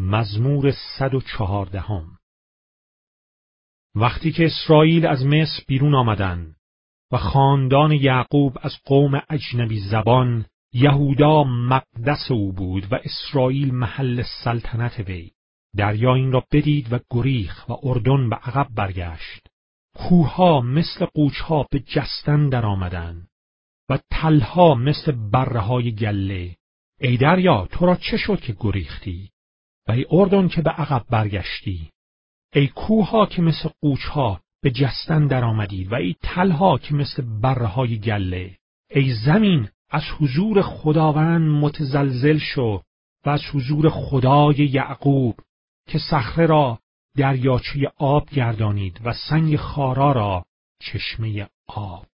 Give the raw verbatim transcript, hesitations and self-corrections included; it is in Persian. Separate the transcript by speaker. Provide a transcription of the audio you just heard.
Speaker 1: مزمور صد و چهاردهم. وقتی که اسرائیل از مصر بیرون آمدند و خاندان یعقوب از قوم اجنبی زبان، یهودا مقدس او بود و اسرائیل محل سلطنت وی. دریا این را بدید و گریخت و اردن به عقب برگشت. کوهها مثل قوچها به جستن در آمدند و تلها مثل بره‌های گله. ای دریا، تو را چه شد که گریختی؟ و ای اردن که به عقب برگشتی؟ ای کوهها که مثل قوچها به جستن در آمدید و ای تلها که مثل بره‌های گله. ای زمین، از حضور خداوند متزلزل شو و از حضور خدای یعقوب که صخره را دریاچه آب گردانید و سنگ خارا را چشمه آب.